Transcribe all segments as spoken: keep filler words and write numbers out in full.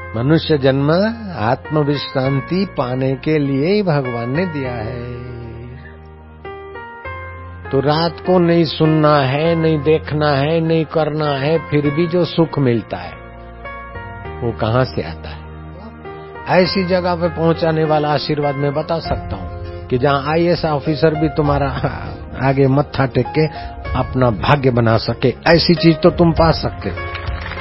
मनुष्य जन्म आत्म विश्रांति पाने के लिए ही भगवान ने दिया है। तो रात को नहीं सुनना है, नहीं देखना है, नहीं करना है, फिर भी जो सुख मिलता है वो कहां से आता है? ऐसी जगह पे पहुंचाने वाला आशीर्वाद मैं बता सकता हूं कि जहां आई ए एस ऑफिसर भी तुम्हारा आगे मत्था टेक के अपना भाग्य बना सके, ऐसी चीज तो तुम पा सकते हो।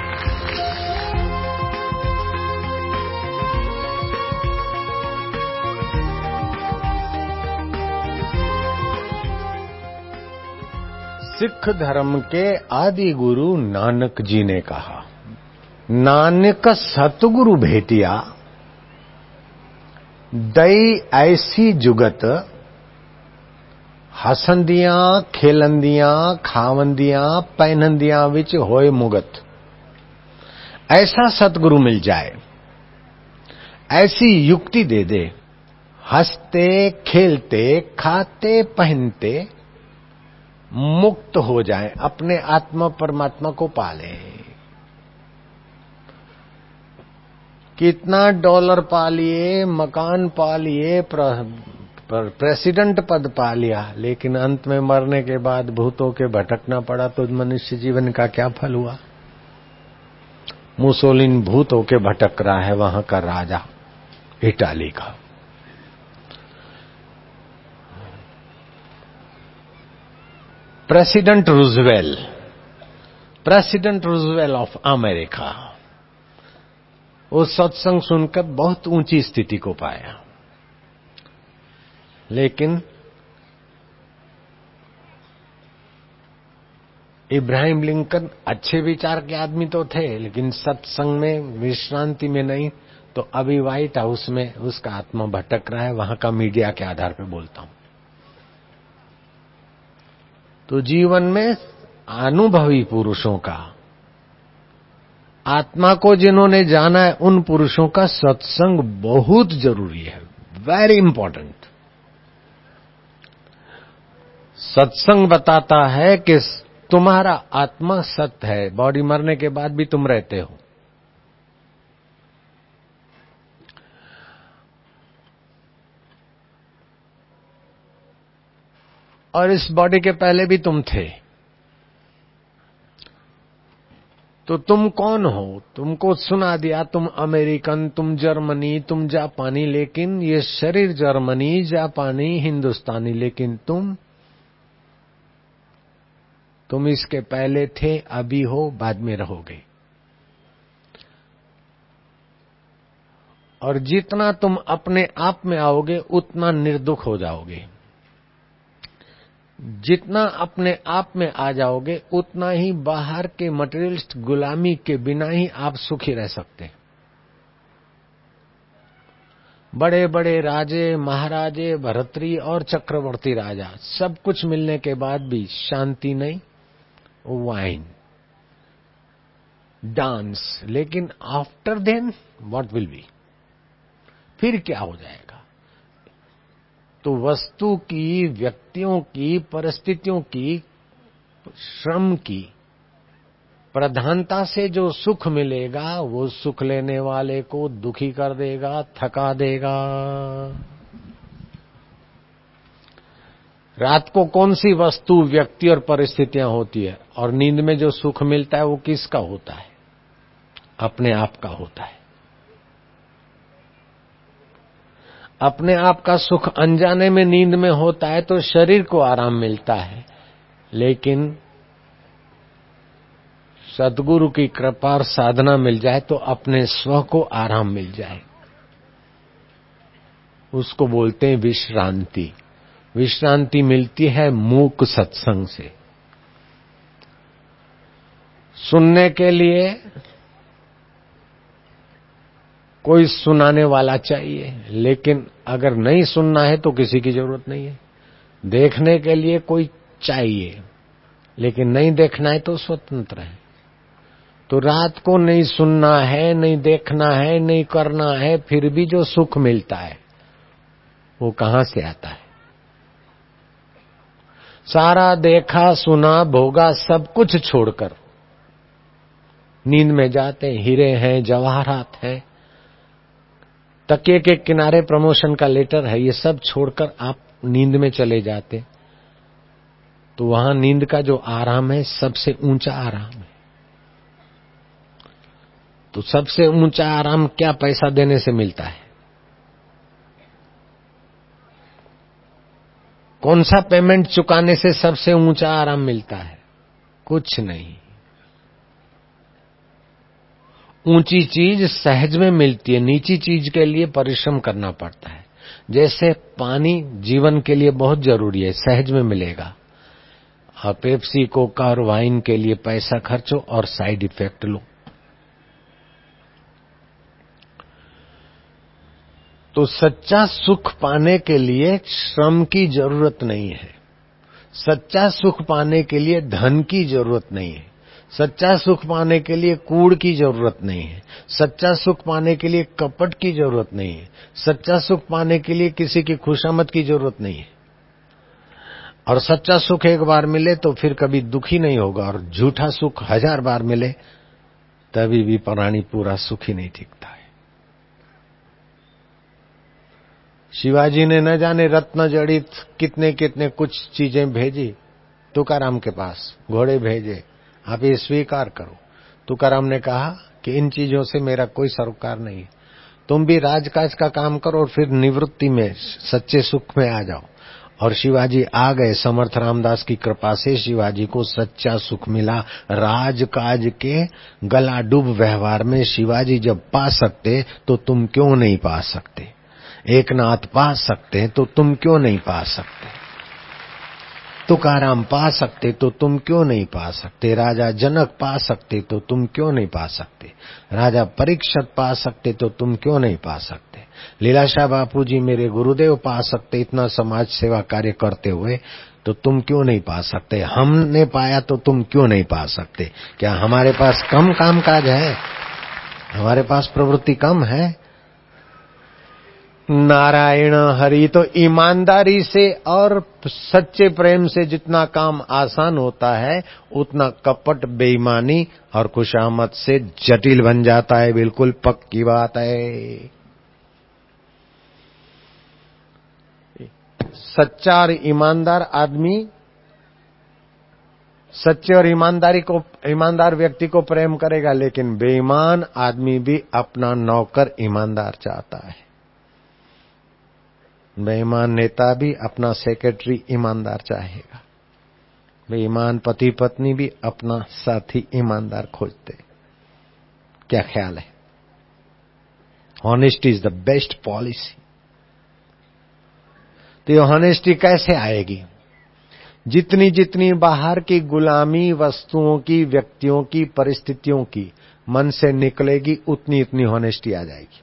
सिख धर्म के आदि गुरु नानक जी ने कहा, नानक सतगुरु भेटिया दई ऐसी जुगत, हसंदियां खेलंदियां खावंदियां पहनंदियां विच होए मुगत। ऐसा सतगुरु मिल जाए, ऐसी युक्ति दे दे, हंसते खेलते खाते पहनते मुक्त हो जाए, अपने आत्मा परमात्मा को पाले। कितना डॉलर पा लिए, मकान पा लिए, प्रेसिडेंट पद पा लिया, लेकिन अंत में मरने के बाद भूतों के भटकना पड़ा तो मनुष्य जीवन का क्या फल हुआ? मुसोलिन भूतों के भटक रहा है, वहां का राजा इटाली का। President Roosevelt, president Roosevelt of America, वो सत्संग सुनकर बहुत ऊंची स्थिति को पाया, लेकिन इब्राहिम लिंकन अच्छे विचार के आदमी तो थे, लेकिन सत्संग में विश्रांति में नहीं। तो अभी व्हाइट हाउस में उसका आत्मा भटक रहा है, वहां का मीडिया के आधार पर बोलता हूं। तो जीवन में अनुभवी पुरुषों का, आत्मा को जिन्होंने जाना है, उन पुरुषों का सत्संग बहुत जरूरी है, वेरी इंपॉर्टेंट। सत्संग बताता है कि तुम्हारा आत्मा सत्य है, बॉडी मरने के बाद भी तुम रहते हो। और इस बॉडी के पहले भी तुम थे। तो तुम कौन हो? तुमको सुना दिया तुम अमेरिकन, तुम जर्मनी, तुम जापानी, लेकिन ये शरीर जर्मनी, जापानी, हिंदुस्तानी, लेकिन तुम तुम इसके पहले थे, अभी हो, बाद में रहोगे। और जितना तुम अपने आप में आओगे उतना निर्दुख हो जाओगे। जितना अपने आप में आ जाओगे उतना ही बाहर के मटेरियलिस्ट गुलामी के बिना ही आप सुखी रह सकते हैं। बड़े बड़े राजे, महाराजे, भरतरी और चक्रवर्ती राजा, सब कुछ मिलने के बाद भी शांति नहीं, वाइन, डांस, लेकिन after then what will be? फिर क्या हो जाएगा? तो वस्तु की, व्यक्तियों की, परिस्थितियों की, श्रम की प्रधानता से जो सुख मिलेगा वो सुख लेने वाले को दुखी कर देगा, थका देगा। रात को कौन सी वस्तु, व्यक्ति और परिस्थितियां होती है, और नींद में जो सुख मिलता है वो किसका होता है? अपने आप का होता है। अपने आप का सुख अनजाने में नींद में होता है तो शरीर को आराम मिलता है, लेकिन सद्गुरु की कृपा और साधना मिल जाए तो अपने स्व को आराम मिल जाए। उसको बोलते हैं विश्रांति। विश्रांति मिलती है मूक सत्संग से। सुनने के लिए कोई सुनाने वाला चाहिए, लेकिन अगर नहीं सुनना है तो किसी की जरूरत नहीं है। देखने के लिए कोई चाहिए, लेकिन नहीं देखना है तो स्वतंत्र है। तो रात को नहीं सुनना है, नहीं देखना है, नहीं करना है, फिर भी जो सुख मिलता है वो कहां से आता है? सारा देखा सुना भोगा सब कुछ छोड़कर नींद में जाते, हीरे हैं, जवाहरात हैं, तकिए के किनारे प्रमोशन का लेटर है, ये सब छोड़कर आप नींद में चले जाते तो वहां नींद का जो आराम है सबसे ऊंचा आराम है। तो सबसे ऊंचा आराम क्या पैसा देने से मिलता है? कौन सा पेमेंट चुकाने से सबसे ऊंचा आराम मिलता है? कुछ नहीं। ऊंची चीज सहज में मिलती है, नीची चीज के लिए परिश्रम करना पड़ता है। जैसे पानी जीवन के लिए बहुत जरूरी है, सहज में मिलेगा, और पेप्सी कोका और वाइन के लिए पैसा खर्चो और साइड इफेक्ट लो। तो सच्चा सुख पाने के लिए श्रम की जरूरत नहीं है, सच्चा सुख पाने के लिए धन की जरूरत नहीं है, सच्चा सुख पाने के लिए कूड़ की जरूरत नहीं है, सच्चा सुख पाने के लिए कपट की जरूरत नहीं है, सच्चा सुख पाने के लिए किसी की खुशामद की जरूरत नहीं है। और सच्चा सुख एक बार मिले तो फिर कभी दुखी नहीं होगा, और झूठा सुख हजार बार मिले तभी भी प्राणी पूरा सुखी नहीं टिकता है। शिवाजी ने न जाने रत्न जड़ित कितने कितने कुछ चीजें भेजी तुकाराम के पास, घोड़े भेजे, आप ये स्वीकार करो। तुकाराम ने कहा कि इन चीजों से मेरा कोई सरोकार नहीं, तुम भी राजकाज का काम करो और फिर निवृत्ति में सच्चे सुख में आ जाओ। और शिवाजी आ गए। समर्थ रामदास की कृपा से शिवाजी को सच्चा सुख मिला। राजकाज के गला डूब व्यवहार में शिवाजी जब पा सकते तो तुम क्यों नहीं पा सकते? एकनाथ पा सकते तो तुम क्यों नहीं पा सकते? तुकाराम पा सकते तो तुम क्यों नहीं पा सकते? राजा जनक पा सकते तो तुम क्यों नहीं पा सकते? राजा परीक्षित पा सकते तो तुम क्यों नहीं पा सकते? लीलाशाह बापू जी मेरे गुरुदेव पा सकते इतना समाज सेवा कार्य करते हुए, तो तुम क्यों नहीं पा सकते? हमने पाया तो तुम क्यों नहीं पा सकते? क्या हमारे पास कम कामकाज है? हमारे पास प्रवृत्ति कम है? नारायण हरि। तो ईमानदारी से और सच्चे प्रेम से जितना काम आसान होता है उतना कपट, बेईमानी और खुशामद से जटिल बन जाता है। बिल्कुल पक्की बात है। सच्चा और ईमानदार आदमी, सच्चे और ईमानदारी को ईमानदार व्यक्ति को प्रेम करेगा, लेकिन बेईमान आदमी भी अपना नौकर ईमानदार चाहता है। बेईमान नेता भी अपना सेक्रेटरी ईमानदार चाहेगा। बेईमान पति पत्नी भी अपना साथी ईमानदार खोजते। क्या ख्याल है? Honesty is the best policy. तो ये ऑनेस्टी कैसे आएगी? जितनी जितनी बाहर की गुलामी वस्तुओं की, व्यक्तियों की, परिस्थितियों की मन से निकलेगी, उतनी इतनी ऑनेस्टी आ जाएगी।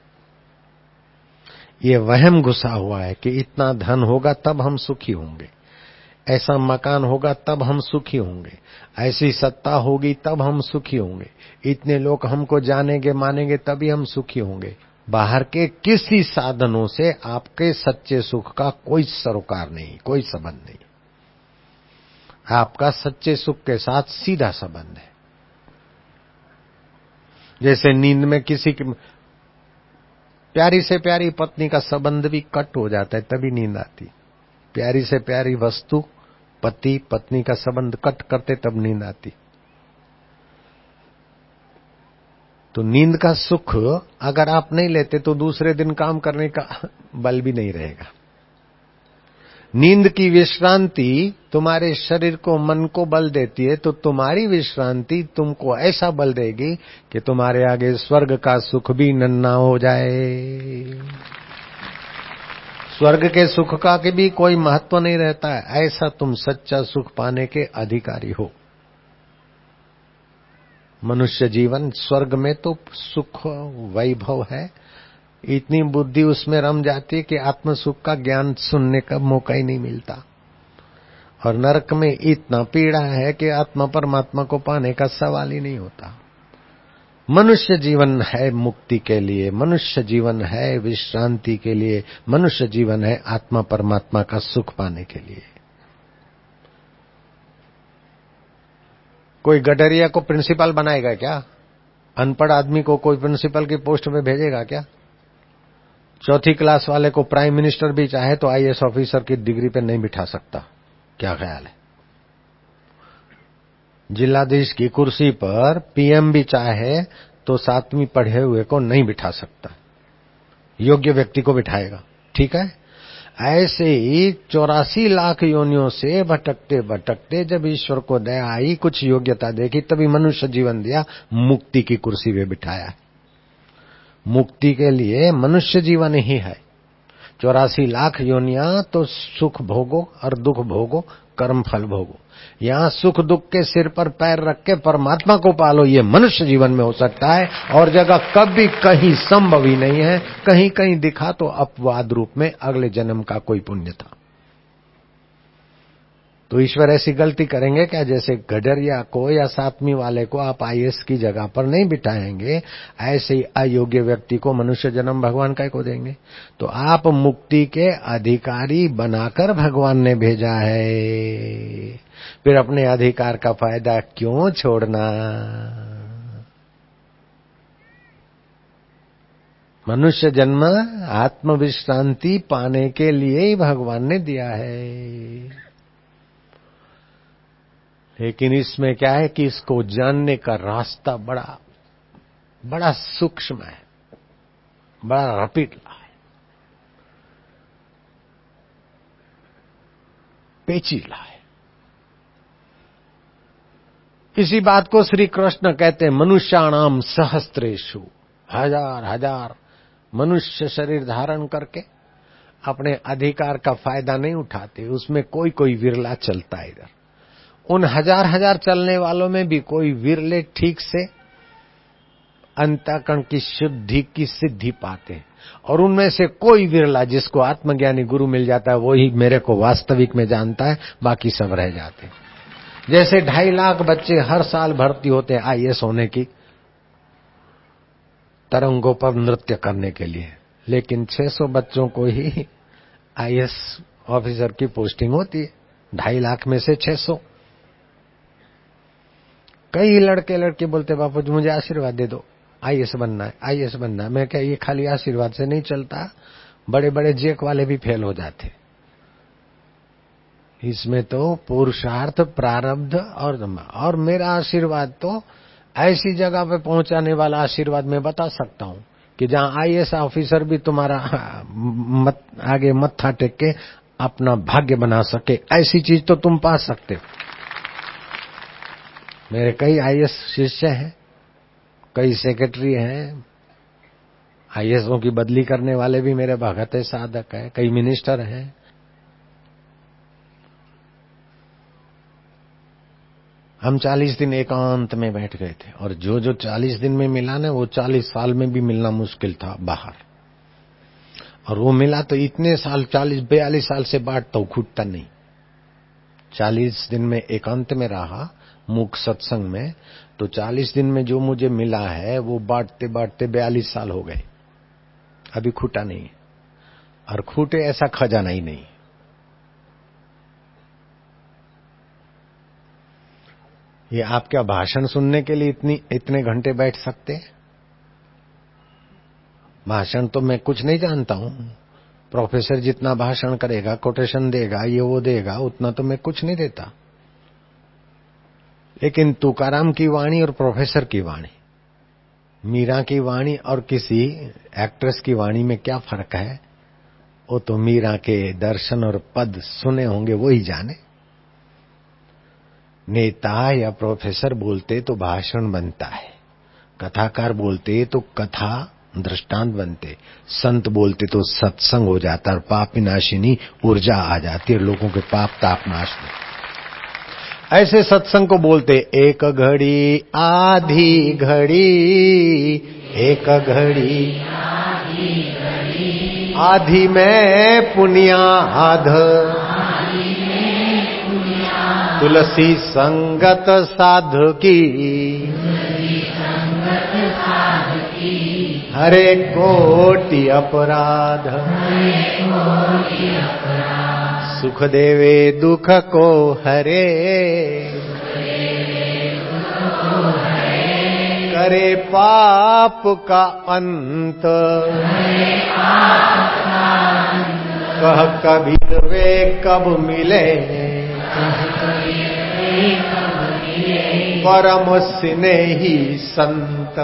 ये वहम घुसा हुआ है कि इतना धन होगा तब हम सुखी होंगे, ऐसा मकान होगा तब हम सुखी होंगे, ऐसी सत्ता होगी तब हम सुखी होंगे, इतने लोग हमको जानेंगे मानेंगे तभी हम सुखी होंगे। बाहर के किसी साधनों से आपके सच्चे सुख का कोई सरोकार नहीं, कोई संबंध नहीं। आपका सच्चे सुख के साथ सीधा संबंध है। जैसे नींद में किसी की प्यारी से प्यारी पत्नी का संबंध भी कट हो जाता है तभी नींद आती। प्यारी से प्यारी वस्तु, पति पत्नी का संबंध कट करते तब नींद आती। तो नींद का सुख अगर आप नहीं लेते तो दूसरे दिन काम करने का बल भी नहीं रहेगा। नींद की विश्रांति तुम्हारे शरीर को, मन को बल देती है, तो तुम्हारी विश्रांति तुमको ऐसा बल देगी कि तुम्हारे आगे स्वर्ग का सुख भी नन्हा हो जाए। स्वर्ग के सुख का के भी कोई महत्व नहीं रहता है। ऐसा तुम सच्चा सुख पाने के अधिकारी हो। मनुष्य जीवन स्वर्ग में तो सुख वैभव है, इतनी बुद्धि उसमें रम जाती है कि आत्म सुख का ज्ञान सुनने का मौका ही नहीं मिलता। और नरक में इतना पीड़ा है कि आत्मा परमात्मा को पाने का सवाल ही नहीं होता। मनुष्य जीवन है मुक्ति के लिए, मनुष्य जीवन है विश्रांति के लिए, मनुष्य जीवन है आत्मा परमात्मा का सुख पाने के लिए। कोई गडरिया को प्रिंसिपल बनाएगा क्या? अनपढ़ आदमी को कोई प्रिंसिपल की पोस्ट में भेजेगा क्या? चौथी क्लास वाले को प्राइम मिनिस्टर भी चाहे तो आईएएस ऑफिसर की डिग्री पे नहीं बिठा सकता। क्या ख्याल है? जिलाधीश की कुर्सी पर पीएम भी चाहे तो सातवीं पढ़े हुए को नहीं बिठा सकता, योग्य व्यक्ति को बिठाएगा। ठीक है? ऐसे ही चौरासी लाख योनियों से भटकते भटकते जब ईश्वर को दया आई, कुछ योग्यता देखी, तभी मनुष्य जीवन दिया, मुक्ति की कुर्सी पे बिठाया। मुक्ति के लिए मनुष्य जीवन ही है। चौरासी लाख योनियां तो सुख भोगो और दुख भोगो, कर्म फल भोगो। यहाँ सुख दुख के सिर पर पैर रख के परमात्मा को पालो, ये मनुष्य जीवन में हो सकता है, और जगह कभी कहीं संभव ही नहीं है। कहीं कहीं दिखा तो अपवाद रूप में अगले जन्म का कोई पुण्य था। तो ईश्वर ऐसी गलती करेंगे क्या? जैसे गडरिया को या सातवीं वाले को आप आईएएस की जगह पर नहीं बिठाएंगे, ऐसे ही अयोग्य व्यक्ति को मनुष्य जन्म भगवान काय को देंगे? तो आप मुक्ति के अधिकारी बनाकर भगवान ने भेजा है, फिर अपने अधिकार का फायदा क्यों छोड़ना? मनुष्य जन्म आत्मविश्रांति पाने के लिए ही भगवान ने दिया है। लेकिन इसमें क्या है कि इसको जानने का रास्ता बड़ा बड़ा सूक्ष्म है, बड़ा रपीला है, पेचीला है। इसी बात को श्री कृष्ण कहते हैं, मनुष्याणाम सहस्त्रेषु, हजार हजार मनुष्य शरीर धारण करके अपने अधिकार का फायदा नहीं उठाते, उसमें कोई कोई विरला चलता है। इधर उन हजार हजार चलने वालों में भी कोई विरले ठीक से अंतःकरण की शुद्धि की सिद्धि पाते हैं, और उनमें से कोई विरला जिसको आत्मज्ञानी गुरु मिल जाता है, वो ही मेरे को वास्तविक में जानता है, बाकी सब रह जाते हैं। जैसे ढाई लाख बच्चे हर साल भर्ती होते हैं आईएएस होने की तरंगों पर नृत्य करने के लिए, लेकिन छह सौ बच्चों को ही आईएएस ऑफिसर की पोस्टिंग होती है, ढाई लाख में से छह सौ। कई लड़के लड़के बोलते, बापू जी मुझे आशीर्वाद दे दो, आईएएस बनना है, आईएएस बनना है। मैं क्या, ये खाली आशीर्वाद से नहीं चलता, बड़े बड़े जेक वाले भी फेल हो जाते। इसमें तो पुरुषार्थ, प्रारब्ध और और मेरा आशीर्वाद तो ऐसी जगह पे पहुंचाने वाला आशीर्वाद मैं बता सकता हूं कि जहां आईएएस ऑफिसर भी तुम्हारा मत, आगे मत्था टेक के अपना भाग्य बना सके, ऐसी चीज तो तुम पा सकते हो। मेरे कई आईएएस शिष्य हैं, कई सेक्रेटरी हैं, आईएएसओं की बदली करने वाले भी मेरे भगत है, साधक है, कई मिनिस्टर हैं। हम चालीस दिन एकांत में बैठ गए थे, और जो जो चालीस दिन में मिला ना, वो चालीस साल में भी मिलना मुश्किल था बाहर। और वो मिला तो इतने साल, चालीस बयालीस साल से बांटता तो खूटता नहीं। चालीस दिन में एकांत में रहा मुख सत्संग में, तो चालीस दिन में जो मुझे मिला है वो बांटते बांटते बयालीस साल हो गए, अभी खूटा नहीं। और खूटे ऐसा खजाना ही नहीं। ये आप क्या भाषण सुनने के लिए इतनी इतने घंटे बैठ सकते हैं? भाषण तो मैं कुछ नहीं जानता हूं, प्रोफेसर जितना भाषण करेगा, कोटेशन देगा, ये वो देगा, उतना तो मैं कुछ नहीं देता। लेकिन तुकाराम की वाणी और प्रोफेसर की वाणी, मीरा की वाणी और किसी एक्ट्रेस की वाणी में क्या फर्क है, वो तो मीरा के दर्शन और पद सुने होंगे, वो ही जाने। नेता या प्रोफेसर बोलते तो भाषण बनता है, कथाकार बोलते तो कथा दृष्टांत बनते, संत बोलते तो सत्संग हो जाता और पाप विनाशिनी ऊर्जा आ जाती है, लोगों के पाप ताप नाश में। ऐसे सत्संग को बोलते एक घड़ी आधी घड़ी, एक घड़ी आधी में पुण्याध, तुलसी संगत साधु की, हरे कोटि अपराध, सुख देवे दुख को हरे, करे पाप का अंत, कह कबीर वे कब मिले, परम स्नेही संत।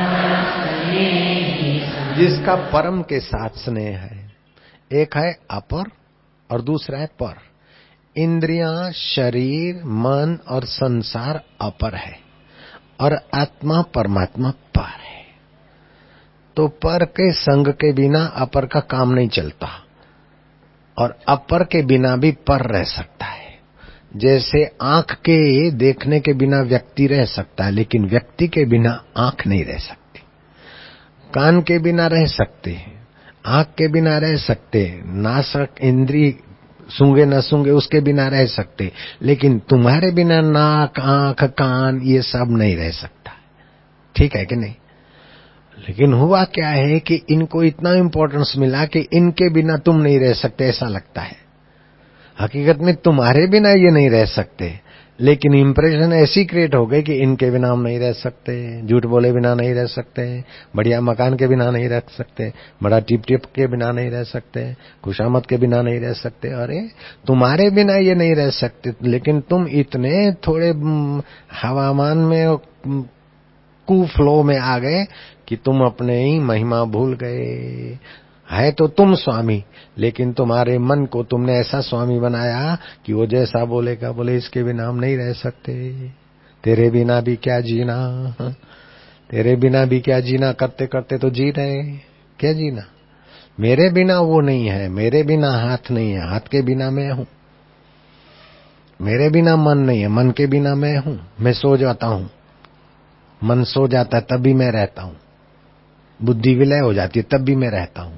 जिसका परम के साथ स्नेह है। एक है अपर और दूसरा है पर। इंद्रियां, शरीर, मन और संसार अपर है और आत्मा परमात्मा पर है। तो पर के संग के बिना अपर का काम नहीं चलता और अपर के बिना भी पर रह सकता है। जैसे आंख के देखने के बिना व्यक्ति रह सकता है, लेकिन व्यक्ति के बिना आंख नहीं रह सकती। कान के बिना रह सकते, आंख के बिना रह सकते, नासक इंद्री सूंघे न सूंघे उसके बिना रह सकते, लेकिन तुम्हारे बिना नाक, आंख, कान ये सब नहीं रह सकता। ठीक है कि नहीं? लेकिन हुआ क्या है कि इनको इतना इम्पोर्टेंस मिला कि इनके बिना तुम नहीं रह सकते ऐसा लगता है। हकीकत में तुम्हारे बिना ये नहीं रह सकते, लेकिन इम्प्रेशन ऐसी क्रिएट हो गई कि इनके बिना हम नहीं रह सकते, झूठ बोले बिना नहीं रह सकते, बढ़िया मकान के बिना नहीं रह सकते, बड़ा टिप टिप के बिना नहीं रह सकते, खुशामद के बिना नहीं रह सकते। अरे तुम्हारे बिना ये नहीं रह सकते, लेकिन तुम इतने थोड़े हवामान में कू फ्लो में आ गए कि तुम अपने ही महिमा भूल गए। है तो तुम स्वामी, लेकिन तुम्हारे मन को तुमने ऐसा स्वामी बनाया कि वो जैसा बोलेगा, बोले इसके बिना हम नहीं रह सकते, तेरे बिना भी क्या जीना, तेरे बिना भी क्या जीना, करते करते तो जी रहे, क्या जीना। मेरे बिना वो नहीं है, मेरे बिना हाथ नहीं है, हाथ के बिना मैं हूं, मेरे बिना मन नहीं है, मन के बिना मैं हूं। मैं सो जाता हूं, मन सो जाता है तब भी मैं रहता हूं, बुद्धि विलय हो जाती है तब भी मैं रहता हूं।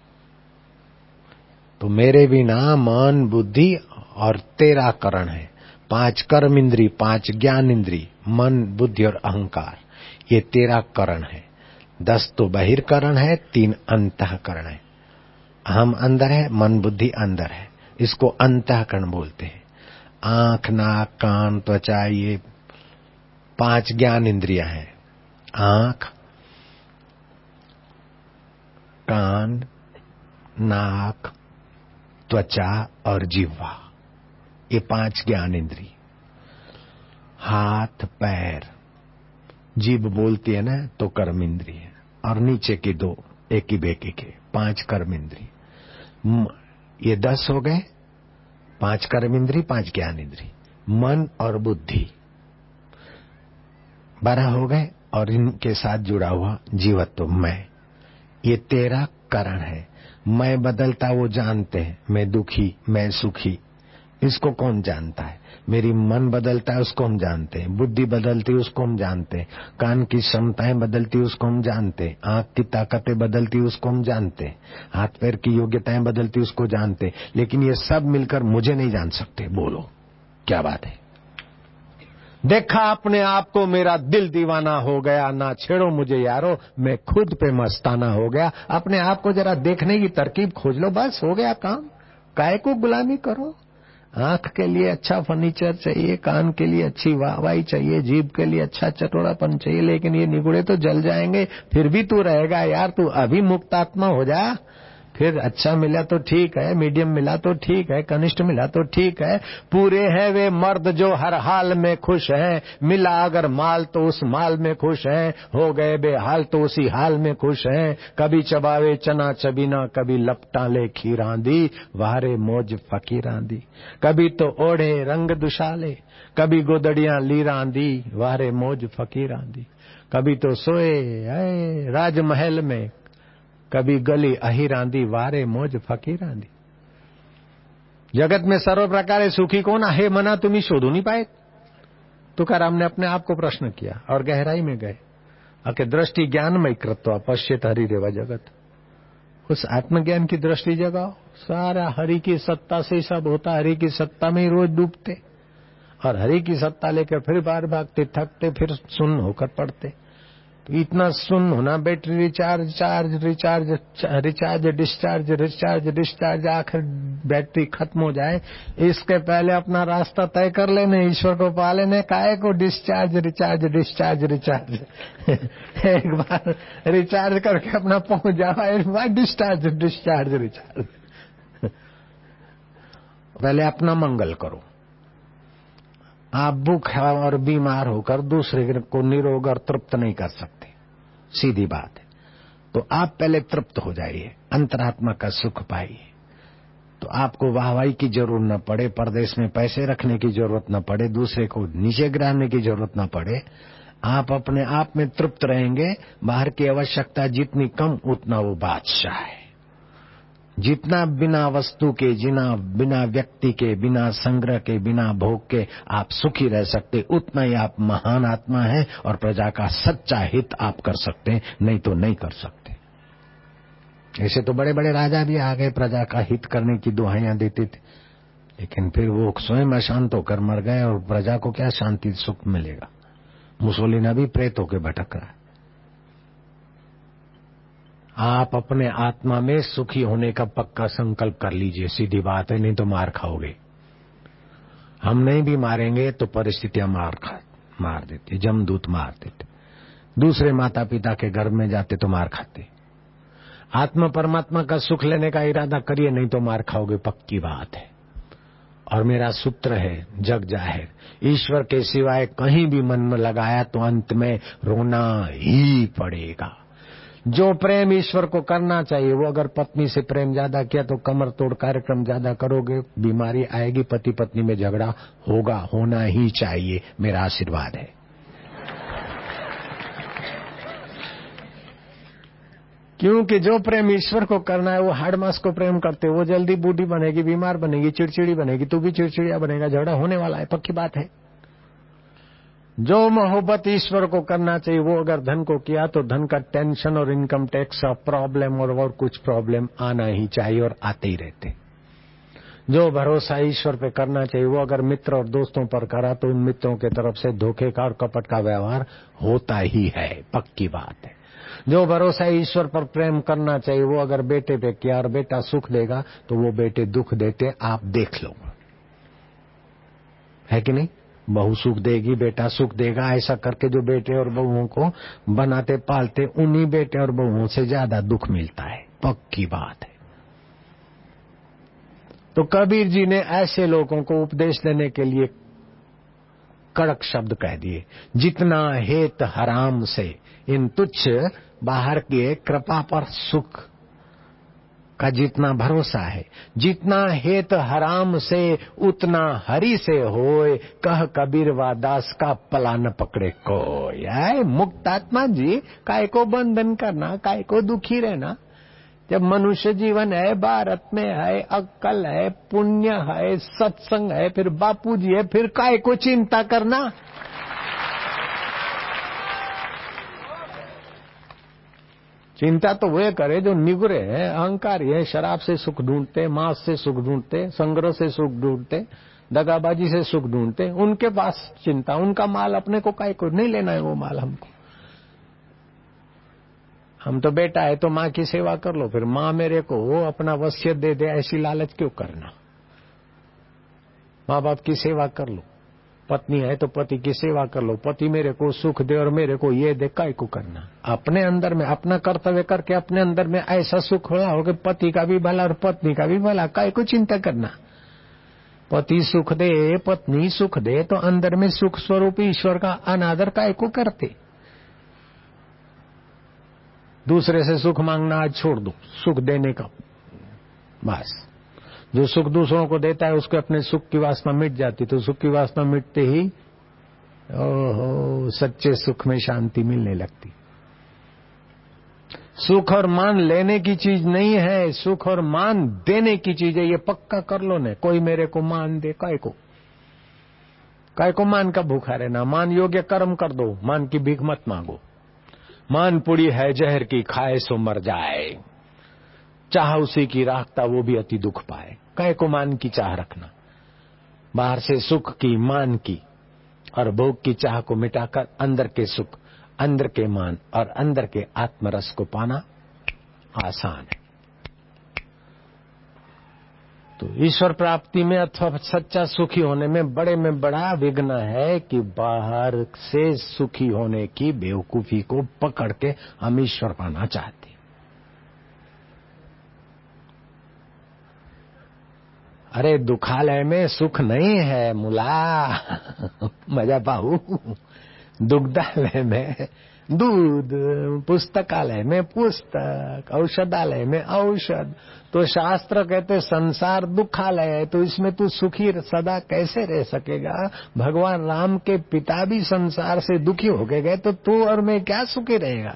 तो मेरे बिना मन, बुद्धि और तेरा करण है, पांच कर्म इंद्री, पांच ज्ञान इंद्री, मन, बुद्धि और अहंकार, ये तेरा करण है। दस तो बहिर्करण है, तीन अंतःकरण है। हम अंदर है, मन बुद्धि अंदर है, इसको अंतःकरण बोलते हैं। आंख, नाक, कान, त्वचा, ये पांच ज्ञान इंद्रियां हैं। आंख, कान, नाक, त्वचा और जिह्वा, ये पांच ज्ञान इंद्री। हाथ, पैर, जीभ बोलती है ना तो कर्म इंद्री है, और नीचे की दो एक ही बेकी के, पांच कर्म इंद्री। ये दस हो गए, पांच कर्म इंद्री, पांच ज्ञान इंद्री। मन और बुद्धि बारह हो गए, और इनके साथ जुड़ा हुआ जीवत्व मैं, ये तेरा करण है। मैं बदलता वो जानते हैं, मैं दुखी, मैं सुखी, इसको कौन जानता है। मेरी मन बदलता है उसको हम जानते हैं, बुद्धि बदलती है उसको हम जानते हैं, कान की क्षमताएं बदलती उसको हम जानते हैं, आंख की ताकतें बदलती उसको हम जानते हैं, हाथ पैर की योग्यताएं बदलती उसको जानते हैं, लेकिन ये सब मिलकर मुझे नहीं जान सकते। बोलो क्या बात है। देखा अपने आप को, मेरा दिल दीवाना हो गया, ना छेड़ो मुझे यारो, मैं खुद पे मस्ताना हो गया। अपने आप को जरा देखने की तरकीब खोज लो, बस हो गया काम। काहे को गुलामी करो। आंख के लिए अच्छा फर्नीचर चाहिए, कान के लिए अच्छी वाहवाही चाहिए, जीभ के लिए अच्छा चटोरापन चाहिए, लेकिन ये निगुड़े तो जल जाएंगे, फिर भी तू रहेगा यार। तू अभी मुक्तात्मा हो जा, फिर अच्छा मिला तो ठीक है, मीडियम मिला तो ठीक है, कनिष्ठ मिला तो ठीक है। पूरे हैं वे मर्द जो हर हाल में खुश हैं, मिला अगर माल तो उस माल में खुश हैं, हो गए बेहाल तो उसी हाल में खुश हैं। कभी चबावे चना चबीना, कभी लपटा ले खीरांदी, वारे मौज फकीरांदी। कभी तो ओढ़े रंग दुशाले, कभी गोदड़ियां लीरांदी, वारे मौज फकीरांदी। कभी तो सोए राजमहल में, कभी गली अहिरांदी, वारे मौज फकीरांदी। जगत में सर्व प्रकारे सुखी कौन आहे मना तुम्ही शोधू नहीं पाए। तुकाराम ने अपने आप को प्रश्न किया और गहराई में गए। अके दृष्टि ज्ञानमय कृत्वा पश्येत हरि रेवा जगत। उस आत्मज्ञान की दृष्टि जगाओ, सारा हरि की सत्ता से सब होता, हरि की सत्ता में ही रोज डूबते, और हरि की सत्ता लेकर फिर बार भागते, थकते, फिर सुन्न होकर पड़ते। तो इतना सुन होना, battery recharge charge recharge recharge discharge recharge discharge, आखिर बैटरी खत्म हो जाए, इसके पहले अपना रास्ता तय कर लेने, ईश्वर को पा लेने। काहे को डिस्चार्ज रिचार्ज डिस्चार्ज रिचार्ज एक बार रिचार्ज करके अपना पहुंच जाओ, एक बार डिस्चार्ज डिस्चार्ज रिचार्ज। पहले अपना मंगल करो। आप भूखे और बीमार होकर दूसरे को निरोग और तृप्त नहीं कर सकते, सीधी बात है। तो आप पहले तृप्त हो जाइए, अंतरात्मा का सुख पाइए, तो आपको वाहवाही की जरूरत न पड़े, परदेश में पैसे रखने की जरूरत न पड़े, दूसरे को नीचे गिराने की जरूरत न पड़े। आप अपने आप में तृप्त रहेंगे। बाहर की आवश्यकता जितनी कम उतना वो बादशाह है। जितना बिना वस्तु के, जिना बिना व्यक्ति के, बिना संग्रह के, बिना भोग के आप सुखी रह सकते, उतना ही आप महान आत्मा है और प्रजा का सच्चा हित आप कर सकते हैं, नहीं तो नहीं कर सकते। ऐसे तो बड़े बड़े राजा भी आ गए, प्रजा का हित करने की दुहाइयां देते थे, लेकिन फिर वो स्वयं अशांत होकर मर गए और प्रजा को क्या शांति सुख मिलेगा। मुसोलिनी भी प्रेत होकर भटक रहा है। आप अपने आत्मा में सुखी होने का पक्का संकल्प कर लीजिए, सीधी बात है, नहीं तो मार खाओगे। हम नहीं भी मारेंगे तो परिस्थितियां मार खा मार देती, जमदूत मार देते। दूसरे माता पिता के गर्भ में जाते तो मार खाते। आत्मा परमात्मा का सुख लेने का इरादा करिए, नहीं तो मार खाओगे, पक्की बात है। और मेरा सूत्र है जग जाहिर, ईश्वर के सिवाय कहीं भी मन में लगाया तो अंत में रोना ही पड़ेगा। जो प्रेम ईश्वर को करना चाहिए, वो अगर पत्नी से प्रेम ज्यादा किया तो कमर तोड़ कार्यक्रम ज्यादा करोगे, बीमारी आएगी, पति पत्नी में झगड़ा होगा, होना ही चाहिए, मेरा आशीर्वाद है। क्योंकि जो प्रेम ईश्वर को करना है वो हार्ड मास को प्रेम करते, वो जल्दी बूढ़ी बनेगी, बीमार बनेगी, चिड़चिड़ी बनेगी, तू भी चिड़चिड़िया बनेगा, झगड़ा होने वाला है, पक्की बात है। जो मोहब्बत ईश्वर को करना चाहिए वो अगर धन को किया तो धन का टेंशन और इनकम टैक्स का प्रॉब्लम और और कुछ प्रॉब्लम आना ही चाहिए और आते ही रहते। जो भरोसा ईश्वर पे करना चाहिए वो अगर मित्र और दोस्तों पर करा तो उन मित्रों के तरफ से धोखे का और कपट का व्यवहार होता ही है, पक्की बात है। जो भरोसा ईश्वर पर प्रेम करना चाहिए वो अगर बेटे पे किया और बेटा सुख देगा तो वो बेटे दुख देते, आप देख लो, है कि नहीं। बहू सुख देगी, बेटा सुख देगा, ऐसा करके जो बेटे और बहुओं को बनाते पालते, उन्हीं बेटे और बहुओं से ज्यादा दुख मिलता है, पक्की बात है। तो कबीर जी ने ऐसे लोगों को उपदेश देने के लिए कड़क शब्द कह दिए, जितना हेत हराम से इन तुच्छ बाहर के कृपा पर सुख का जितना भरोसा है, जितना हेत हराम से उतना हरि से होए, कह कबीर वा दास का पला न पकड़े कोई। है मुक्त आत्मा जी, काय को बंधन करना, काय को दुखी रहना। जब मनुष्य जीवन है, भारत में है, अक्कल है, पुण्य है, सत्संग है, फिर बापूजी है, फिर काय को चिंता करना। चिंता तो वे करे जो निगुरे हैं, अहंकारी है, शराब से सुख ढूंढते, मांस से सुख ढूंढते, संग्रह से सुख ढूंढते, दगाबाजी से सुख ढूंढते, उनके पास चिंता। उनका माल अपने को काहे को नहीं लेना है, वो माल हमको। हम तो बेटा है तो माँ की सेवा कर लो, फिर माँ मेरे को वो अपना वसीयत दे दे, ऐसी लालच क्यों करना। माँ बाप की सेवा कर लो, पत्नी है तो पति की सेवा कर लो, पति मेरे को सुख दे और मेरे को ये दे, काय को करना। अपने अंदर में अपना कर्तव्य करके अपने अंदर में ऐसा सुख होला हो कि पति का भी भला और पत्नी का भी भला, काय को चिंता करना। पति सुख दे, पत्नी सुख दे, तो अंदर में सुख स्वरूप ईश्वर का अनादर काय को करते। दूसरे से सुख मांगना आज छोड़ दो, सुख देने का बस। जो सुख दूसरों को देता है उसके अपने सुख की वासना मिट जाती, तो सुख की वासना मिटते ही ओहो सच्चे सुख में शांति मिलने लगती। सुख और मान लेने की चीज नहीं है, सुख और मान देने की चीज है, ये पक्का कर लो ने। कोई मेरे को मान दे, काय को काय को मान का भूखा रहना। मान योग्य कर्म कर दो, मान की भीख मत मांगो। मान पुड़ी है जहर की, खाए सो मर जाए, चाह उसी की राखता वो भी अति दुख पाए। काय को मान की चाह रखना। बाहर से सुख की, मान की और भोग की चाह को मिटाकर अंदर के सुख, अंदर के मान और अंदर के आत्मरस को पाना आसान है। तो ईश्वर प्राप्ति में अथवा सच्चा सुखी होने में बड़े में बड़ा विघ्न है कि बाहर से सुखी होने की बेवकूफी को पकड़ के हम ईश्वर पाना चाहते। अरे दुखालय में सुख नहीं है मुला, मजा पाऊ। दुग्धालय में दूध, पुस्तकालय में पुस्तक, औषधालय में औषध। तो शास्त्र कहते संसार दुखालय है, तो इसमें तू सुखी सदा कैसे रह सकेगा? भगवान राम के पिता भी संसार से दुखी हो गए, तो तू और मैं क्या सुखी रहेगा?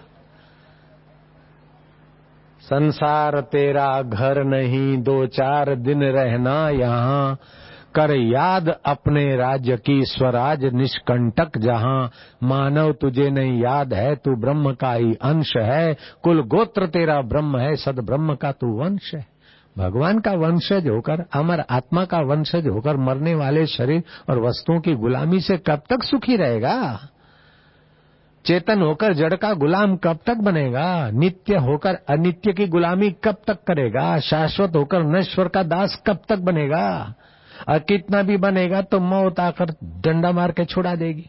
संसार तेरा घर नहीं, दो चार दिन रहना यहाँ, कर याद अपने राज्य की स्वराज निष्कंटक जहां। मानव तुझे नहीं याद है, तू ब्रह्म का ही अंश है, कुल गोत्र तेरा ब्रह्म है, सद ब्रह्म का तू वंश है। भगवान का वंशज होकर, अमर आत्मा का वंशज होकर मरने वाले शरीर और वस्तुओं की गुलामी से कब तक सुखी रहेगा? चेतन होकर जड़ का गुलाम कब तक बनेगा? नित्य होकर अनित्य की गुलामी कब तक करेगा? शाश्वत होकर नश्वर का दास कब तक बनेगा? और कितना भी बनेगा तो मौत आकर डंडा मार के छुड़ा देगी।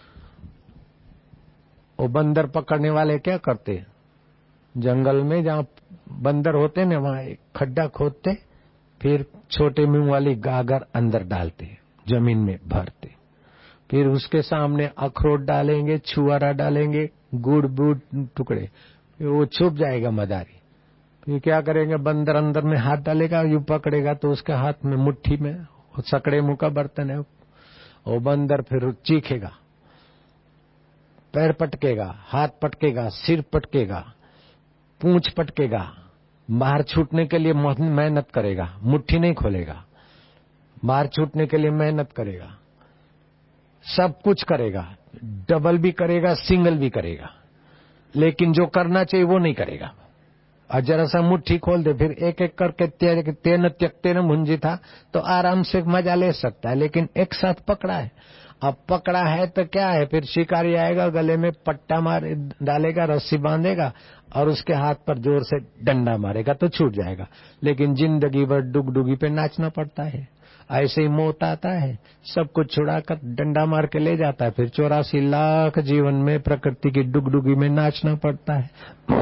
वो बंदर पकड़ने वाले क्या करते? जंगल में जहाँ बंदर होते न, वहां एक खड्डा खोदते, फिर छोटे मुंह वाली गागर अंदर डालते, जमीन में भरते, फिर उसके सामने अखरोट डालेंगे, छुआरा डालेंगे, गुड़ बुड़ टुकड़े, फिर वो छुप जाएगा मदारी। फिर क्या करेंगे? बंदर अंदर में हाथ डालेगा, यूं पकड़ेगा तो उसके हाथ में मुट्ठी में वो सकड़े मुंह का बर्तन है, वो बंदर फिर चीखेगा, पैर पटकेगा, हाथ पटकेगा, सिर पटकेगा, पूंछ पटकेगा, बाहर छूटने के लिए मेहनत करेगा, मुट्ठी नहीं खोलेगा, बाहर छूटने के लिए मेहनत करेगा, सब कुछ करेगा, डबल भी करेगा, सिंगल भी करेगा, लेकिन जो करना चाहिए वो नहीं करेगा। और जरा सा मुट्ठी खोल दे, फिर एक एक करके ते, तेन त्यक्ते न मुंजी था तो आराम से मजा ले सकता है, लेकिन एक साथ पकड़ा है। अब पकड़ा है तो क्या है? फिर शिकारी आएगा, गले में पट्टा मार डालेगा, रस्सी बांधेगा और उसके हाथ पर जोर से डंडा मारेगा तो छूट जाएगा। लेकिन जिंदगी भर डुगडुगी पे नाचना पड़ता है। ऐसे ही मौत आता है, सब कुछ छुड़ाकर डंडा मार के ले जाता है, फिर चौरासी लाख जीवन में प्रकृति की डुगडुगी में नाचना पड़ता है।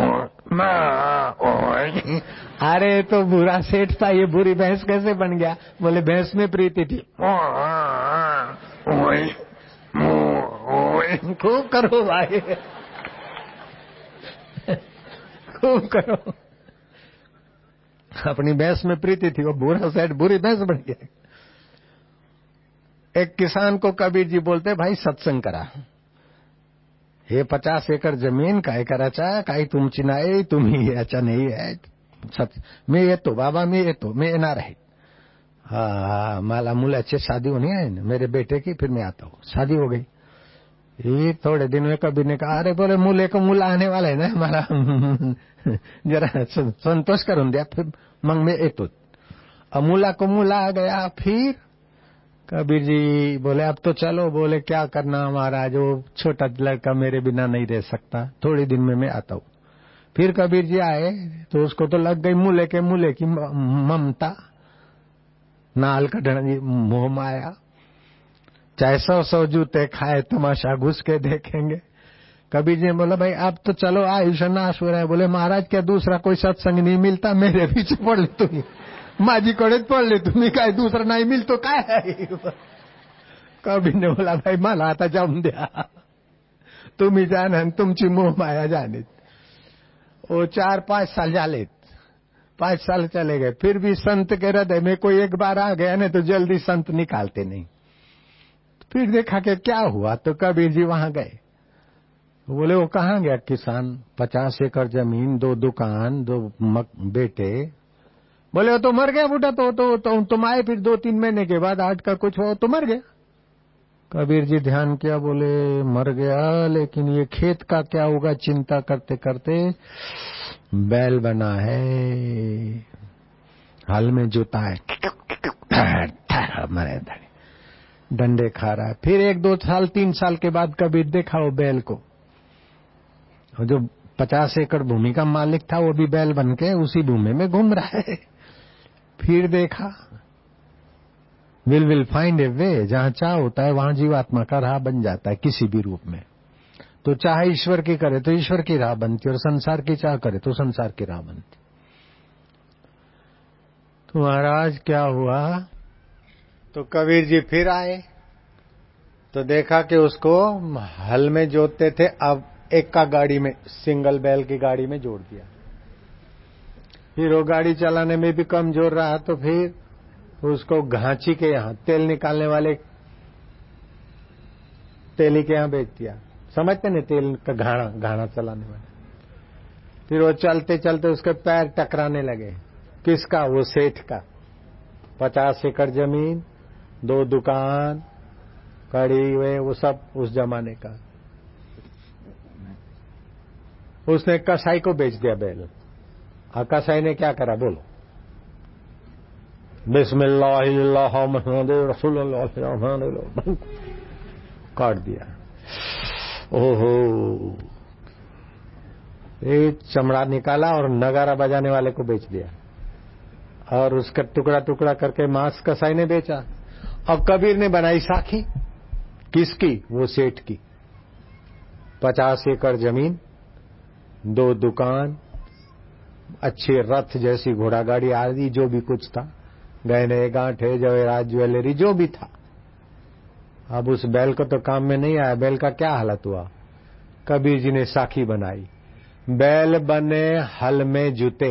अरे तो बुरा सेठ था, ये बुरी भैंस कैसे बन गया? बोले भैंस में प्रीति थी। खूब करो भाई, खूब करो। अपनी भैंस में प्रीति थी, वो बुरा सेठ बुरी भैंस बन गया। एक किसान को कबीर जी बोलते, भाई सत्संग करा, हे पचास एकड़ जमीन काय कराचा, काय तुमची नाही, तुम्ही याचा नाही है, मी येतो बाबा, मी येतो, मी येणार आहे। हाँ, माला मुलाचे शादी होनी है मेरे बेटे की, फिर मैं आता हूँ। शादी हो गई, ये थोड़े दिन में कबीर ने कहा, अरे बोले मूले को मूला आने वाला है ना हमारा, जरा संतोष करूँ दिया, फिर मंग में येतो। अब मूला को मूला आ गया। फिर कबीर जी बोले अब तो चलो। बोले क्या करना महाराज, वो छोटा लड़का मेरे बिना नहीं रह सकता, थोड़ी दिन में मैं आता हूँ। फिर कबीर जी आए तो उसको तो लग गई मूले के मूले की ममता, नाल कढ़ने मोह माया, चाहे सौ सौ जूते खाए तमाशा घुस के देखेंगे। कबीर जी ने बोला भाई अब तो चलो, आयुष्य नाश हो रहा है। बोले महाराज क्या दूसरा कोई सत्संग नहीं मिलता, मेरे पीछे पड़ ले तुम्ही, माझी कडेच पडले तुम्ही, काय दूसरा नहीं मिल तो काय है? कबीर ने बोला भाई मला आता जाऊन द्या, तुम्ही जाना तुमची मोह माया जाने। वो चार पांच साल जाले, पांच साल चले गए, फिर भी संत के हृदय में कोई एक बार आ गया ना तो जल्दी संत निकालते नहीं। फिर देखा कि क्या हुआ, तो कबीर जी वहां गए। बोले वो कहाँ गया किसान, पचास एकड़ जमीन, दो दुकान, दो बेटे। बोले वो तो मर गया बूढ़ा, तो तो, तो तुम आए फिर दो तीन महीने के बाद, आठ का कुछ हो तो मर गया। कबीर जी ध्यान किया, बोले मर गया, लेकिन ये खेत का क्या होगा चिंता करते करते बैल बना है, हल में जोता है, मरे डंडे खा रहा है। फिर एक दो साल तीन साल के बाद कबीर देखा वो बैल को, जो पचास एकड़ भूमि का मालिक था वो भी बैल बन के उसी भूमि में घूम रहा है। फिर देखा will will find a way, जहां चाह होता है वहां जीवात्मा का राह बन जाता है किसी भी रूप में। तो चाह ईश्वर की करे तो ईश्वर की राह बनती, और संसार की चाह करे तो संसार की राह बनती। तो महाराज क्या हुआ, तो कबीर जी फिर आए तो देखा कि उसको हल में जोतते थे, अब एक का गाड़ी में, सिंगल बैल की गाड़ी में जोड़ दिया। फिर वो गाड़ी चलाने में भी कमजोर रहा तो फिर उसको घांची के यहाँ, तेल निकालने वाले तेली के यहाँ बेच दिया। समझते नहीं, तेल का घाना घाना चलाने वाले। फिर वो चलते चलते उसके पैर टकराने लगे। किसका? वो सेठ का। पचास एकड़ जमीन, दो दुकान, कड़ी वे, वो सब उस जमाने का। उसने कसाई को बेच दिया बैल। और कसाई ने क्या करा बोलो? बिस्मिल्लाह मुहम्मद रसूलुल्लाह काट दिया। ओहो, ये चमड़ा निकाला और नगारा बजाने वाले को बेच दिया, और उसका टुकड़ा टुकड़ा करके मांस कसाई ने बेचा। और कबीर ने बनाई साखी। किसकी? वो सेठ की। पचास एकड़ जमीन, दो दुकान, अच्छे रथ जैसी घोड़ा गाड़ी आदि जो भी कुछ था, गहने गांठे जवेरात ज्वेलरी जो भी था। अब उस बैल को तो काम में नहीं आया। बैल का क्या हालत हुआ? कबीर जी ने साखी बनाई। बैल बने हल में जूते,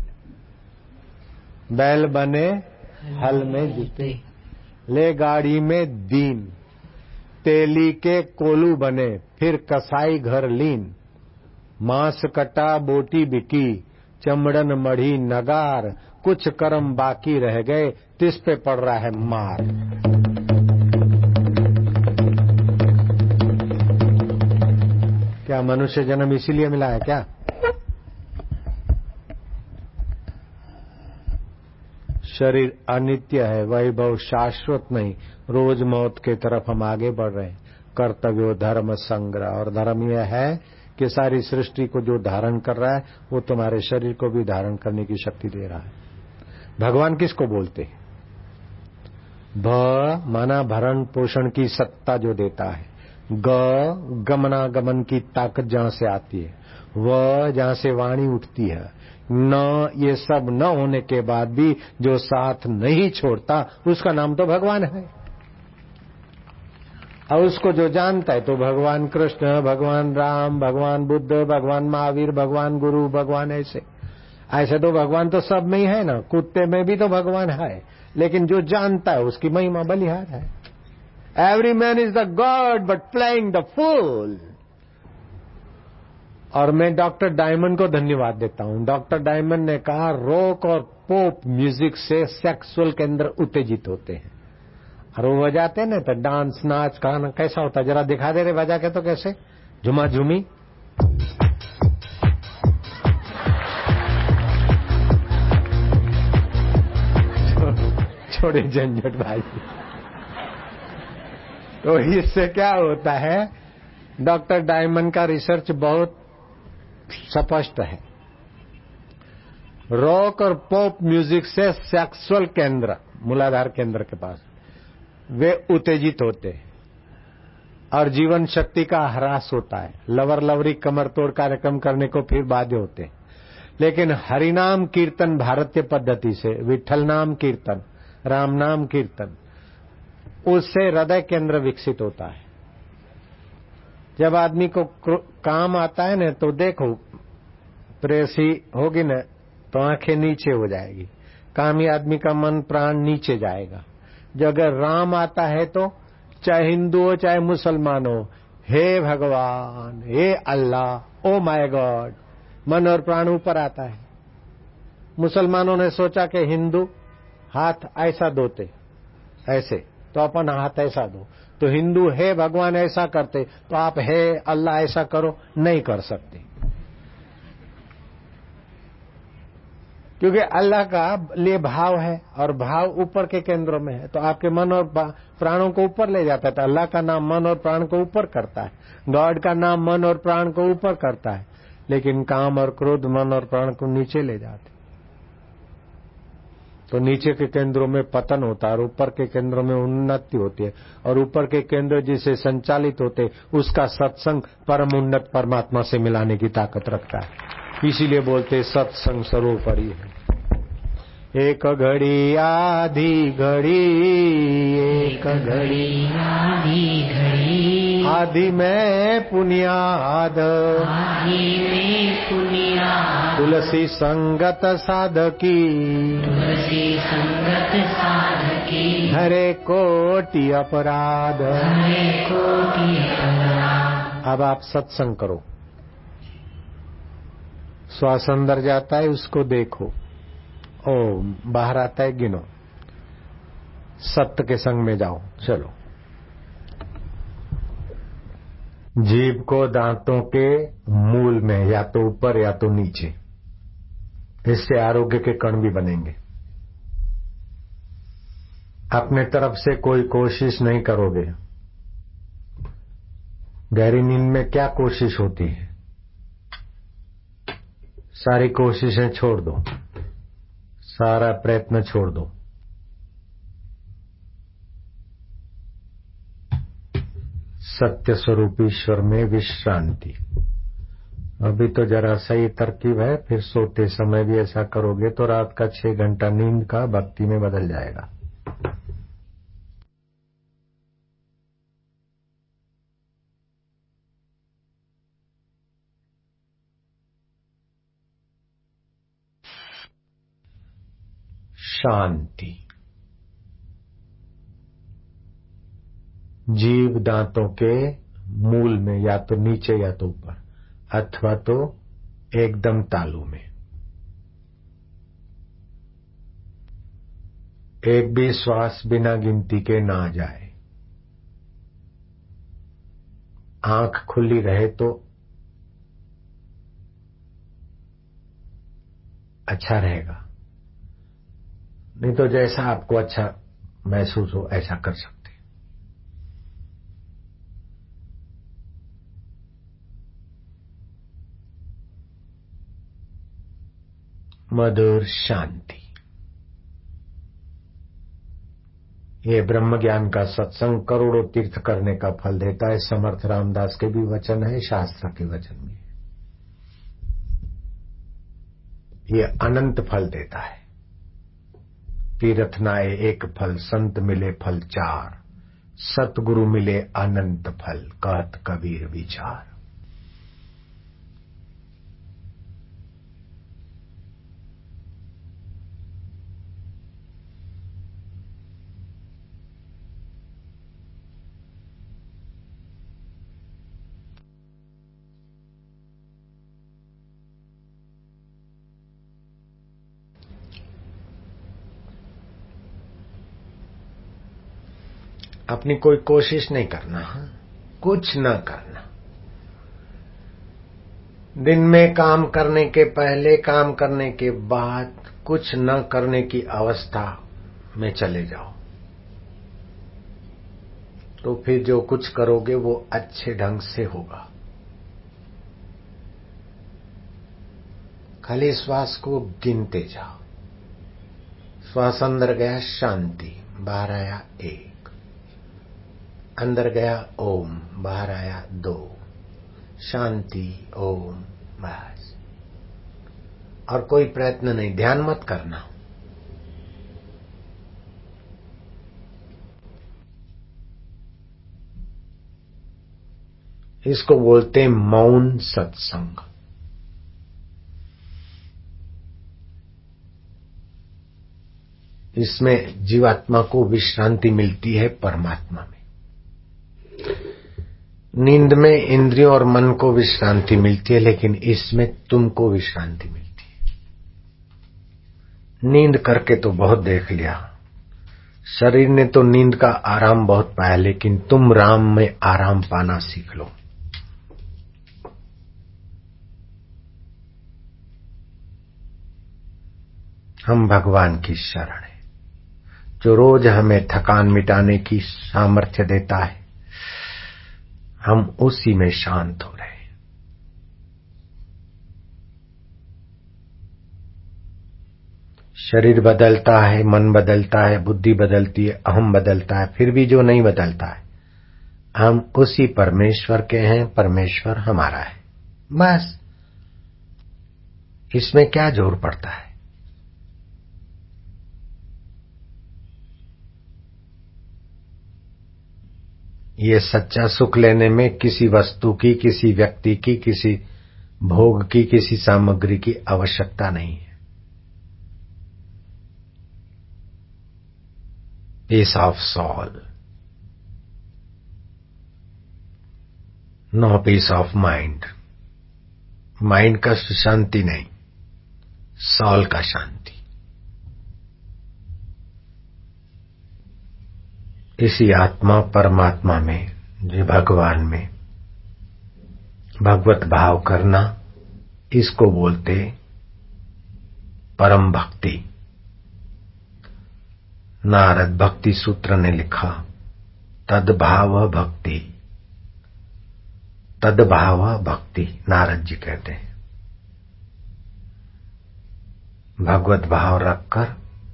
बैल बने हल में जूते, ले गाड़ी में दीन, तेली के कोलू बने, फिर कसाई घर लीन, मांस कटा बोटी बिकी, चमड़न मढ़ी नगार, कुछ कर्म बाकी रह गए, तिस पे पड़ रहा है मार। क्या मनुष्य जन्म इसीलिए मिला है क्या? शरीर अनित्य है, वैभव शाश्वत नहीं। रोज मौत की तरफ हम आगे बढ़ रहे हैं। कर्तव्य धर्म संग्रह, और धर्म यह है कि सारी सृष्टि को जो धारण कर रहा है वो तुम्हारे शरीर को भी धारण करने की शक्ति दे रहा है। भगवान किसको बोलते हैं? भ माना भरण पोषण की सत्ता जो देता है, ग गमनागमन की ताकत जहां से आती है, व जहां से वाणी उठती है, न ये सब न होने के बाद भी जो साथ नहीं छोड़ता उसका नाम तो भगवान है। और उसको जो जानता है तो भगवान कृष्ण, भगवान राम, भगवान बुद्ध, भगवान महावीर, भगवान गुरु, भगवान ऐसे ऐसे तो भगवान तो सब में ही है ना। कुत्ते में भी तो भगवान है, लेकिन जो जानता है उसकी महिमा बलिहार है। Every man is the god but playing the fool. और मैं डॉक्टर डायमंड को धन्यवाद देता हूं। डॉक्टर डायमंड ने कहा रॉक और पॉप म्यूजिक से सेक्सुअल केंद्र उत्तेजित होते हैं, और वो बजाते हैं ना तो डांस नाच गाना कैसा होता है, जरा दिखा दे रहे बजा के तो कैसे झुमा झुमी। छोड़े झंझट भाई। तो इससे क्या होता है, डॉक्टर डायमंड का रिसर्च बहुत स्पष्ट है। रॉक और पॉप म्यूजिक से सेक्सुअल केंद्र, मूलाधार केंद्र के पास, वे उत्तेजित होते हैं और जीवन शक्ति का ह्रास होता है। लवर लवरी कमर तोड़ कार्यक्रम करने को फिर बाध्य होते हैं। लेकिन हरिनाम कीर्तन भारतीय पद्धति से, विठल नाम कीर्तन, राम नाम कीर्तन, उससे हृदय केंद्र विकसित होता है। जब आदमी को काम आता है ना तो देखो, प्रेसी होगी ना तो आंखें नीचे हो जाएगी, कामी आदमी का मन प्राण नीचे जाएगा। जो अगर राम आता है तो चाहे हिंदू हो चाहे मुसलमान हो, हे भगवान, हे अल्लाह, ओ माय गॉड, मन और प्राण ऊपर आता है। मुसलमानों ने सोचा कि हिंदू हाथ ऐसा धोते, ऐसे, तो अपन हाथ ऐसा दो। तो हिंदू हे भगवान ऐसा करते, तो आप हे अल्लाह ऐसा करो, नहीं कर सकते, क्योंकि अल्लाह का लिए भाव है और भाव ऊपर के केंद्रों में है। तो आपके मन और प्राणों को ऊपर ले जाता है। तो अल्लाह का नाम मन और प्राण को ऊपर करता है, गॉड का नाम मन और प्राण को ऊपर करता है। लेकिन काम और क्रोध मन और प्राण को नीचे ले जाते। तो नीचे के केंद्रों में पतन होता है और ऊपर के केंद्रों में उन्नति होती है, और ऊपर के केंद्र जिसे संचालित होते उसका सत्संग परम उन्नत परमात्मा से मिलाने की ताकत रखता है। इसीलिए बोलते सत्संग सर्वोपरि है। एक घड़ी आधी घड़ी, एक घड़ी आधी घड़ी, आधी में पुनियाद, आधी में पुनियाद, तुलसी संगत साधकी, तुलसी संगत साधकी, हरे कोटि अपराध, हरे कोटि अपराध। अब आप सत्संग करो। श्वास अंदर जाता है उसको देखो, ओ बाहर आता है गिनो, सत्य के संग में जाओ। चलो, जीभ को दांतों के मूल में, या तो ऊपर या तो नीचे, इससे आरोग्य के कण भी बनेंगे। अपने तरफ से कोई कोशिश नहीं करोगे। गहरी नींद में क्या कोशिश होती है? सारी कोशिशें छोड़ दो, सारा प्रयत्न छोड़ दो। सत्य स्वरूप ईश्वर में विश्रांति। अभी तो जरा सही तरकीब है, फिर सोते समय भी ऐसा करोगे तो रात का छह घंटा नींद का भक्ति में बदल जाएगा। शांति। जीभ दांतों के मूल में, या तो नीचे या तो ऊपर, अथवा तो एकदम तालू में। एक भी श्वास बिना गिनती के ना जाए। आंख खुली रहे तो अच्छा रहेगा, नहीं तो जैसा आपको अच्छा महसूस हो ऐसा कर सकते। मधुर शांति। ये ब्रह्म ज्ञान का सत्संग करोड़ों तीर्थ करने का फल देता है। समर्थ रामदास के भी वचन है, शास्त्र के वचन भी है। ये अनंत फल देता है। तीर्थ नाए एक फल, संत मिले फल चार, सतगुरु मिले अनंत फल, कहत कबीर विचार। अपनी कोई कोशिश नहीं करना, कुछ न करना। दिन में काम करने के पहले, काम करने के बाद कुछ न करने की अवस्था में चले जाओ, तो फिर जो कुछ करोगे वो अच्छे ढंग से होगा। खाली श्वास को गिनते जाओ। श्वास अंदर गया शांति, बाहर आया एक, अंदर गया ओम, बाहर आया दो, शांति ओम, बस। और कोई प्रयत्न नहीं, ध्यान मत करना। इसको बोलते हैं मौन सत्संग। इसमें जीवात्मा को विश्रांति मिलती है परमात्मा में। नींद में इंद्रियों और मन को विश्रांति मिलती है, लेकिन इसमें तुमको विश्रांति मिलती है। नींद करके तो बहुत देख लिया, शरीर ने तो नींद का आराम बहुत पाया, लेकिन तुम राम में आराम पाना सीख लो। हम भगवान की शरण है, जो रोज हमें थकान मिटाने की सामर्थ्य देता है। हम उसी में शांत हो रहे हैं। शरीर बदलता है, मन बदलता है, बुद्धि बदलती है, अहम बदलता है, फिर भी जो नहीं बदलता है, हम उसी परमेश्वर के हैं, परमेश्वर हमारा है। बस इसमें क्या जोर पड़ता है? ये सच्चा सुख लेने में किसी वस्तु की, किसी व्यक्ति की, किसी भोग की, किसी सामग्री की आवश्यकता नहीं है। Peace of soul, no peace of mind. Mind का शांति नहीं, सॉल का शांति। इसी आत्मा परमात्मा में, जो भगवान में भगवत भाव करना, इसको बोलते परम भक्ति। नारद भक्ति सूत्र ने लिखा, तद्भाव भक्ति, तद्भाव भक्ति। नारद जी कहते हैं भगवत भाव रखकर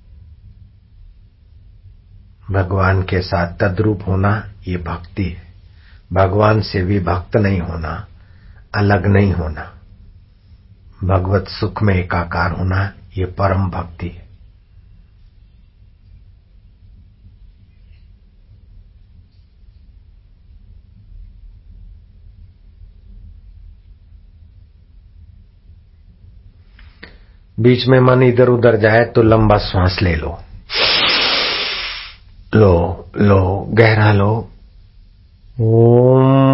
भगवान के साथ तद्रूप होना, ये भक्ति है। भगवान से भी भक्त नहीं होना, अलग नहीं होना, भगवत सुख में एकाकार होना, ये परम भक्ति है। बीच में मन इधर उधर जाए तो लंबा श्वास ले लो, लो लो, गहरा लो। ओम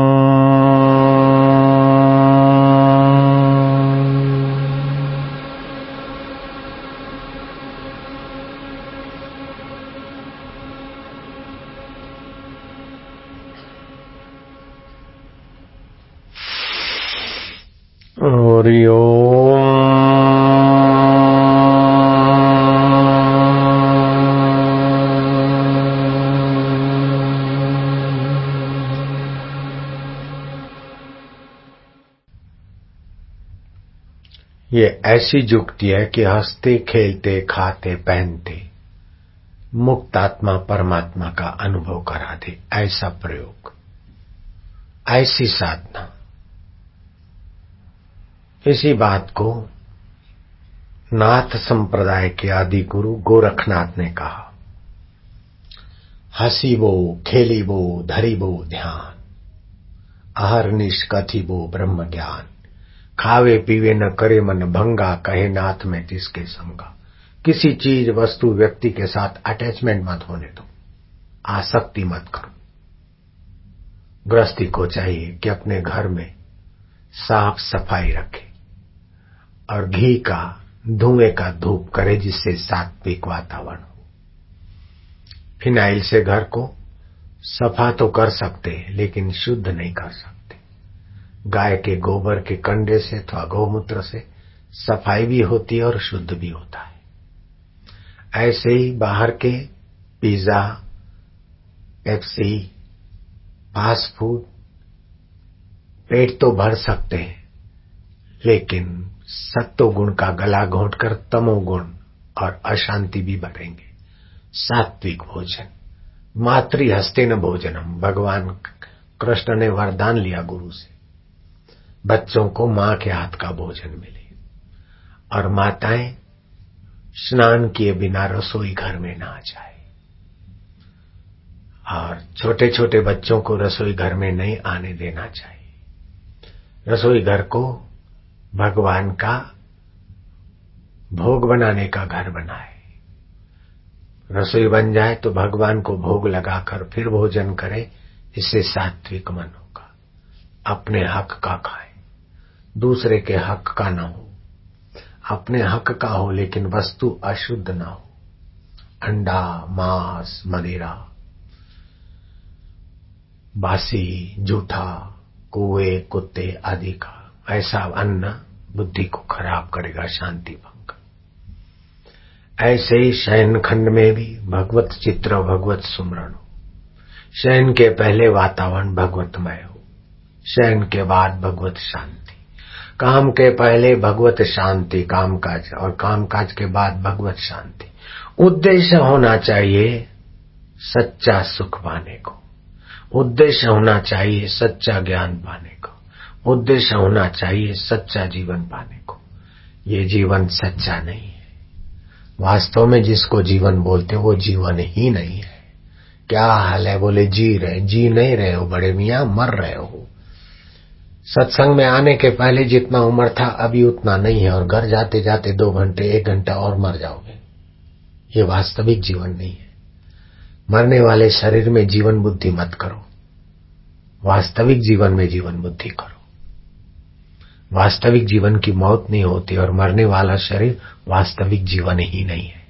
हरि ओम। ये ऐसी जुगती है कि हंसते खेलते खाते पहनते मुक्त आत्मा परमात्मा का अनुभव करा दे, ऐसा प्रयोग, ऐसी साधना। इसी बात को नाथ संप्रदाय के आदि गुरु गोरखनाथ ने कहा, हसीबो खेलीबो धरीबो ध्यान, अहरनिश कथिबो ब्रह्म ज्ञान। खावे पीवे न करे मन भंगा, कहे नाथ में तिसके संगा। किसी चीज वस्तु व्यक्ति के साथ अटैचमेंट मत होने दो, आसक्ति मत करो। गृहस्थी को चाहिए कि अपने घर में साफ सफाई रखे और घी का धुएं का धूप करे, जिससे सात्विक वातावरण हो। फिनाइल से घर को सफा तो कर सकते हैं, लेकिन शुद्ध नहीं कर सकते। गाय के गोबर के कंडे से अथवा गौमूत्र से सफाई भी होती है और शुद्ध भी होता है। ऐसे ही बाहर के पिज्जा, पेप्सी, फास्ट फूड पेट तो भर सकते हैं, लेकिन सत्व गुण का गला घोंटकर तमोगुण और अशांति भी बढ़ेंगे। सात्विक भोजन, मातृ हस्तेन भोजनम, भगवान कृष्ण ने वरदान लिया गुरु से, बच्चों को मां के हाथ का भोजन मिले। और माताएं स्नान किए बिना रसोई घर में ना जाए, और छोटे छोटे बच्चों को रसोई घर में नहीं आने देना चाहिए। रसोई घर को भगवान का भोग बनाने का घर बनाए। रसोई बन जाए तो भगवान को भोग लगाकर फिर भोजन करे, इससे सात्विक मन होगा। अपने हक का खाए, दूसरे के हक का ना हो। अपने हक का हो लेकिन वस्तु अशुद्ध ना हो। अंडा, मांस, मदिरा, बासी, जूठा, कुएं, कुत्ते आदि का ऐसा अन्न बुद्धि को खराब करेगा, शांति भंग। ऐसे ही शयन खंड में भी भगवत चित्र, भगवत सुमरण हो। शयन के पहले वातावरण भगवतमय हो, शयन के बाद भगवत शांति। काम के पहले भगवत शांति कामकाज, और कामकाज के बाद भगवत शांति। उद्देश्य होना चाहिए सच्चा सुख पाने को, उद्देश्य होना चाहिए सच्चा ज्ञान पाने को, उद्देश्य होना चाहिए सच्चा जीवन पाने को। ये जीवन सच्चा नहीं है। वास्तव में जिसको जीवन बोलते वो जीवन ही नहीं है। क्या हाल है? बोले जी रहे। जी नहीं रहे हो बड़े मियाँ, मर रहे हो। सत्संग में आने के पहले जितना उम्र था अभी उतना नहीं है, और घर जाते जाते दो घंटे एक घंटा और मर जाओगे। ये वास्तविक जीवन नहीं है। मरने वाले शरीर में जीवन बुद्धि मत करो, वास्तविक जीवन में जीवन बुद्धि करो। वास्तविक जीवन की मौत नहीं होती, और मरने वाला शरीर वास्तविक जीवन ही नहीं है।